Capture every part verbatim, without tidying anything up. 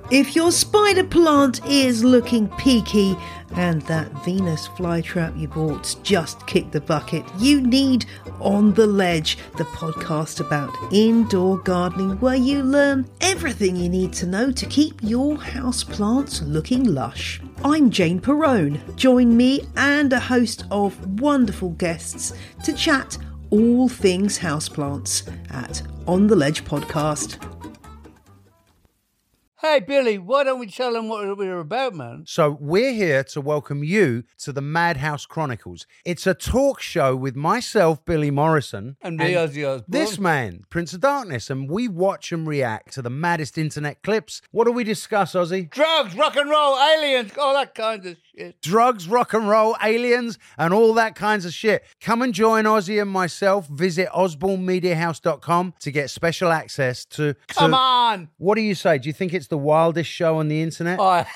If your spider plant is looking peaky and that Venus flytrap you bought just kicked the bucket, you need On the Ledge, the podcast about indoor gardening where you learn everything you need to know to keep your houseplants looking lush. I'm Jane Perrone. Join me and a host of wonderful guests to chat all things houseplants at On the Ledge podcast. Hey, Billy, why don't we tell them what we're about, man? So we're here to welcome you to the Madhouse Chronicles. It's a talk show with myself, Billy Morrison. And me, Ozzy Osbourne. This man, Prince of Darkness. And we watch and react to the maddest internet clips. What do we discuss, Ozzy? Drugs, rock and roll, aliens, all that kind of shit. Drugs, rock and roll, aliens, and all that kinds of shit. Come and join Ozzy and myself. Visit osborne media house dot com to get special access to... to Come on! What do you say? Do you think it's the wildest show on the internet? Oh.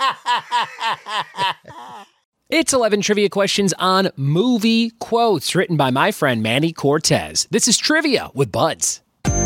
It's eleven trivia questions on movie quotes written by my friend Manny Cortez. This is Trivia with Buds.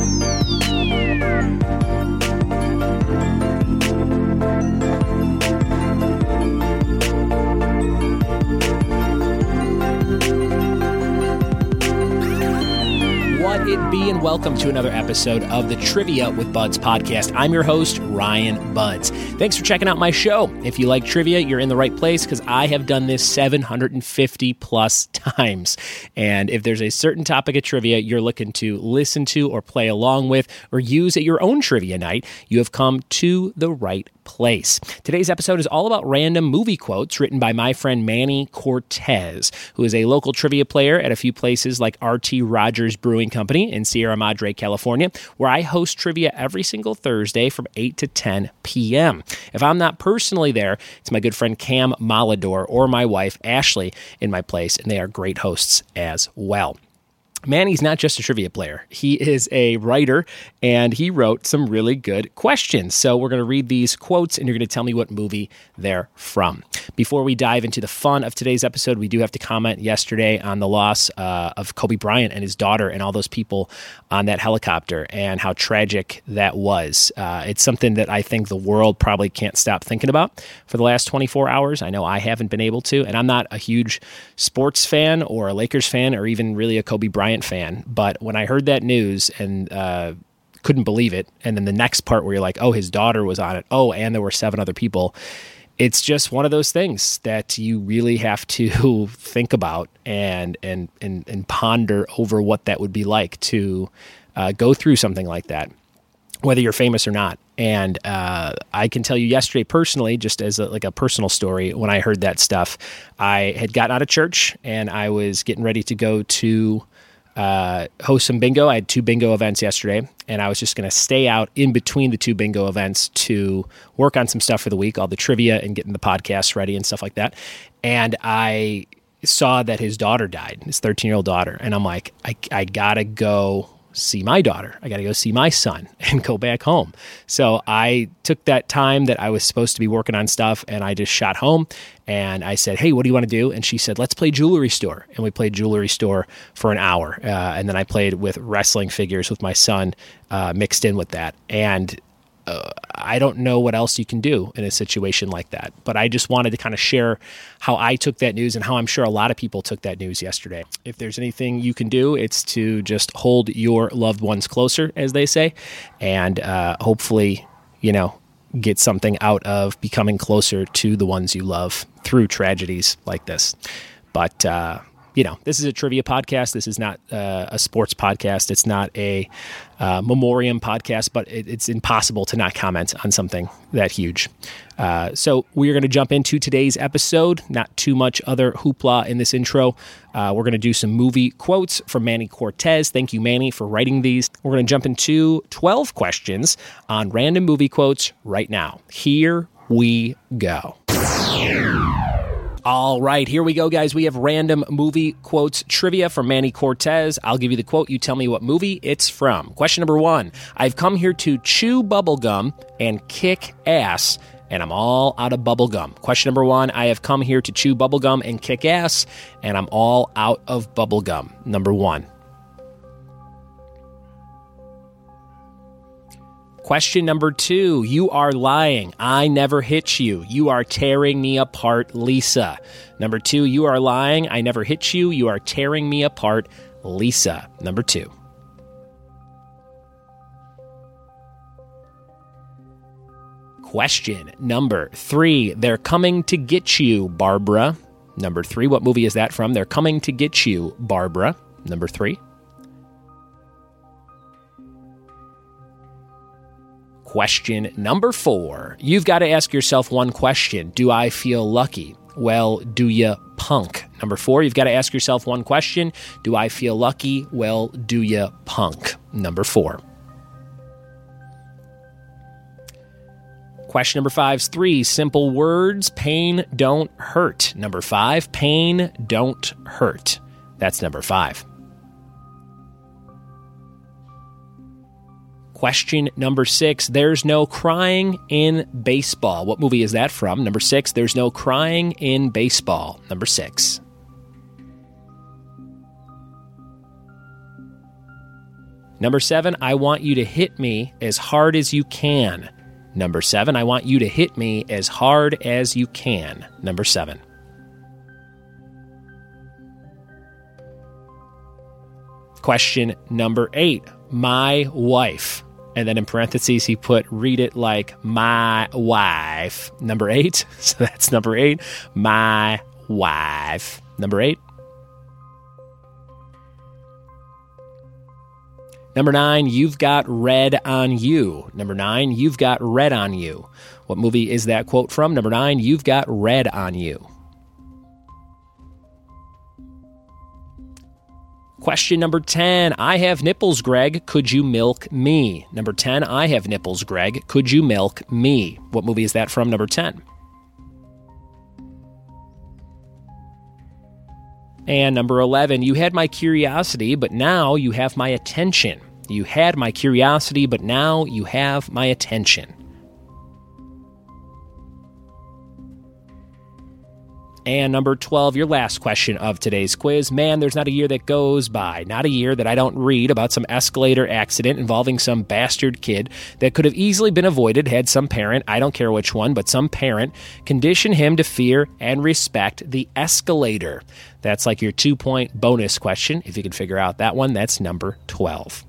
What it be, and welcome to another episode of the Trivia with Buds podcast. I'm your host, Ryan Buds. Thanks for checking out my show. If you like trivia, you're in the right place because I have done this seven hundred fifty plus times. And if there's a certain topic of trivia you're looking to listen to or play along with or use at your own trivia night, you have come to the right place. Today's episode is all about random movie quotes written by my friend Manny Cortez, who is a local trivia player at a few places like R T Rogers Brewing Company in Sierra Madre, California, where I host trivia every single Thursday from eight to ten p.m. If I'm not personally there, it's my good friend Cam Malador or my wife Ashley in my place, and they are great hosts as well. Manny's not just a trivia player. He is a writer, and he wrote some really good questions. So we're going to read these quotes, and you're going to tell me what movie they're from. Before we dive into the fun of today's episode, we do have to comment yesterday on the loss uh, of Kobe Bryant and his daughter and all those people on that helicopter and how tragic that was. Uh, it's something that I think the world probably can't stop thinking about for the last twenty-four hours. I know I haven't been able to, and I'm not a huge sports fan or a Lakers fan or even really a Kobe Bryant fan, but when I heard that news and uh, couldn't believe it, and then the next part where you're like, oh, his daughter was on it, oh, and there were seven other people, it's just one of those things that you really have to think about and and and, and ponder over what that would be like to uh, go through something like that, whether you're famous or not. And uh, I can tell you yesterday personally, just as a, like a personal story, when I heard that stuff, I had gotten out of church and I was getting ready to go to Uh, host some bingo. I had two bingo events yesterday, and I was just going to stay out in between the two bingo events to work on some stuff for the week, all the trivia and getting the podcast ready and stuff like that. And I saw that his daughter died, his thirteen-year-old daughter, and I'm like, I, I got to go see my daughter. I got to go see my son and go back home. So I took that time that I was supposed to be working on stuff, and I just shot home, and I said, hey, what do you want to do? And she said, let's play Jewelry Store. And we played Jewelry Store for an hour. Uh, and then I played with wrestling figures with my son uh, mixed in with that. And uh, I don't know what else you can do in a situation like that. But I just wanted to kind of share how I took that news and how I'm sure a lot of people took that news yesterday. If there's anything you can do, it's to just hold your loved ones closer, as they say, and uh, hopefully, you know, get something out of becoming closer to the ones you love through tragedies like this. But, uh, you know, this is a trivia podcast. This is not uh, a sports podcast. It's not a uh, memoriam podcast, but it, it's impossible to not comment on something that huge. Uh, so we're going to jump into today's episode. Not too much other hoopla in this intro. Uh, we're going to do some movie quotes from Manny Cortez. Thank you, Manny, for writing these. We're going to jump into twelve questions on random movie quotes right now. Here we go. All right, here we go, guys. We have random movie quotes trivia from Manny Cortez. I'll give you the quote. You tell me what movie it's from. Question number one. I've come here to chew bubblegum and kick ass, and I'm all out of bubblegum. Question number one. I have come here to chew bubblegum and kick ass, and I'm all out of bubblegum. Number one. Question number two, you are lying. I never hit you. You are tearing me apart, Lisa. Number two, you are lying. I never hit you. You are tearing me apart, Lisa. Number two. Question number three, they're coming to get you, Barbara. Number three, what movie is that from? They're coming to get you, Barbara. Number three. Question number four. You've got to ask yourself one question. Do I feel lucky? Well, do ya, punk? Number four, you've got to ask yourself one question. Do I feel lucky? Well, do ya, punk? Number four. Question number five is three simple words. Pain don't hurt. Number five, pain don't hurt. That's number five. Question number six, there's no crying in baseball. What movie is that from? Number six, there's no crying in baseball. Number six. Number seven, I want you to hit me as hard as you can. Number seven, I want you to hit me as hard as you can. Number seven. Question number eight, my wife. And then in parentheses, he put, read it like my wife. Number eight. So that's number eight. My wife. Number eight. Number nine, you've got red on you. Number nine, you've got red on you. What movie is that quote from? Number nine, you've got red on you. Question number ten, I have nipples, Greg. Could you milk me? Number ten, I have nipples, Greg. Could you milk me? What movie is that from? Number ten. And number eleven, you had my curiosity, but now you have my attention. You had my curiosity, but now you have my attention. And number twelve, your last question of today's quiz. Man, there's not a year that goes by, not a year that I don't read about some escalator accident involving some bastard kid that could have easily been avoided had some parent, I don't care which one, but some parent, condition him to fear and respect the escalator. That's like your two-point bonus question. If you can figure out that one, that's number twelve.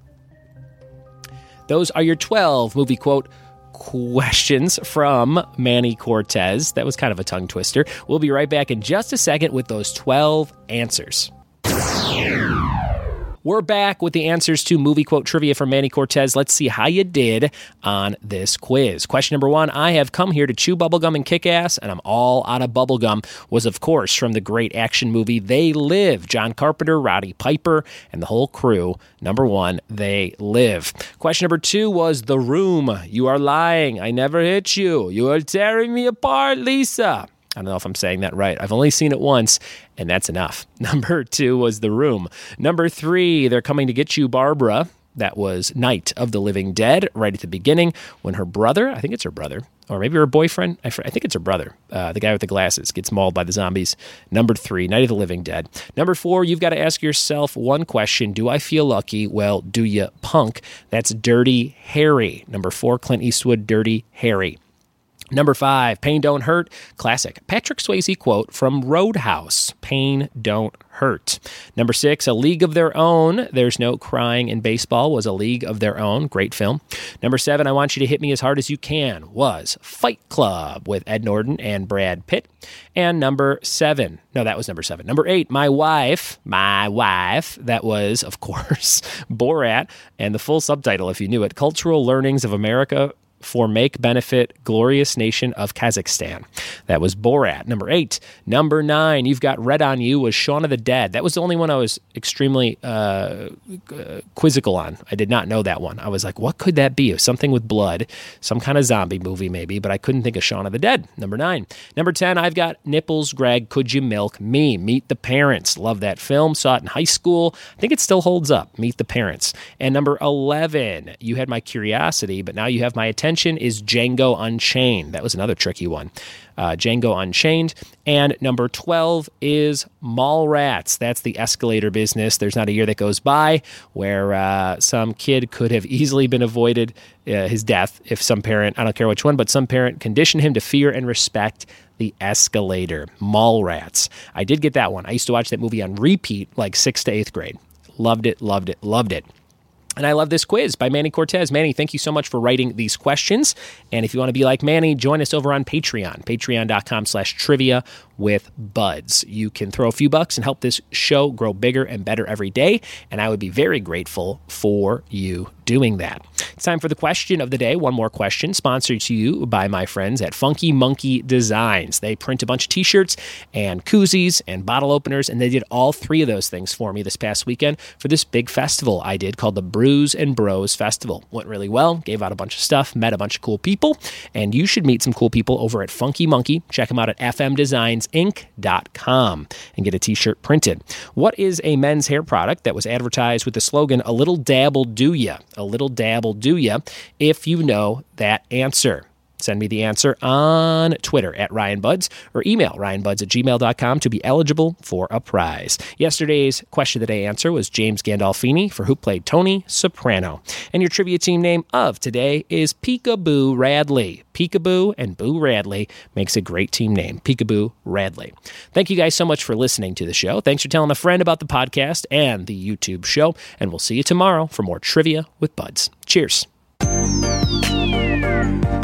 Those are your twelve movie quote questions from Manny Cortez. That was kind of a tongue twister. We'll be right back in just a second with those twelve answers. We're back with the answers to movie quote trivia from Manny Cortez. Let's see how you did on this quiz. Question number one, I have come here to chew bubblegum and kick ass, and I'm all out of bubblegum, was of course from the great action movie They Live. John Carpenter, Roddy Piper, and the whole crew. Number one, They Live. Question number two was The Room. You are lying. I never hit you. You are tearing me apart, Lisa. I don't know if I'm saying that right. I've only seen it once, and that's enough. Number two was The Room. Number three, They're Coming to Get You, Barbara. That was Night of the Living Dead, right at the beginning, when her brother, I think it's her brother, or maybe her boyfriend, I think it's her brother, uh, the guy with the glasses, gets mauled by the zombies. Number three, Night of the Living Dead. Number four, you've got to ask yourself one question. Do I feel lucky? Well, do you, punk? That's Dirty Harry. Number four, Clint Eastwood, Dirty Harry. Number five, Pain Don't Hurt, classic Patrick Swayze quote from Roadhouse, Pain Don't Hurt. Number six, A League of Their Own, There's No Crying in Baseball, was A League of Their Own, great film. Number seven, I Want You to Hit Me as Hard as You Can, was Fight Club with Ed Norton and Brad Pitt. And number seven, no, that was number seven. Number eight, My Wife, My Wife, that was, of course, Borat, and the full subtitle, if you knew it, Cultural Learnings of America for Make Benefit Glorious Nation of Kazakhstan. That was Borat. Number eight. Number nine, You've Got Red on You, was Shaun of the Dead. That was the only one I was extremely uh, quizzical on. I did not know that one. I was like, what could that be? Something with blood, some kind of zombie movie maybe, but I couldn't think of Shaun of the Dead. Number nine. Number ten, I've Got Nipples, Greg, Could You Milk Me? Meet the Parents. Love that film. Saw it in high school. I think it still holds up. Meet the Parents. And number eleven, You Had My Curiosity, but now you have my attention. attention is Django Unchained. That was another tricky one. Uh, Django Unchained. And number twelve is Mallrats. That's the escalator business. There's not a year that goes by where uh, some kid could have easily been avoided uh, his death if some parent, I don't care which one, but some parent conditioned him to fear and respect the escalator. Mallrats. I did get that one. I used to watch that movie on repeat like sixth to eighth grade. Loved it, loved it, loved it. And I love this quiz by Manny Cortez. Manny, thank you so much for writing these questions. And if you want to be like Manny, join us over on Patreon, patreon.com slash trivia with buds. You can throw a few bucks and help this show grow bigger and better every day. And I would be very grateful for you doing that. It's time for the question of the day. One more question, sponsored to you by my friends at Funky Monkey Designs. They print a bunch of t-shirts and koozies and bottle openers, and they did all three of those things for me this past weekend for this big festival I did called the Brews and Bros Festival. Went really well, gave out a bunch of stuff, met a bunch of cool people, and you should meet some cool people over at Funky Monkey. Check them out at f m designs inc dot com and get a t-shirt printed. What is a men's hair product that was advertised with the slogan, "A little dabble do ya"? A little dabble do ya, if you know that answer. Send me the answer on Twitter at Ryan Buds or email ryanbuds at gmail dot com to be eligible for a prize. Yesterday's question of the day answer was James Gandolfini, for who played Tony Soprano. And your trivia team name of today is Peekaboo Radley. Peekaboo and Boo Radley makes a great team name. Peekaboo Radley. Thank you guys so much for listening to the show. Thanks for telling a friend about the podcast and the YouTube show. And we'll see you tomorrow for more Trivia with Buds. Cheers.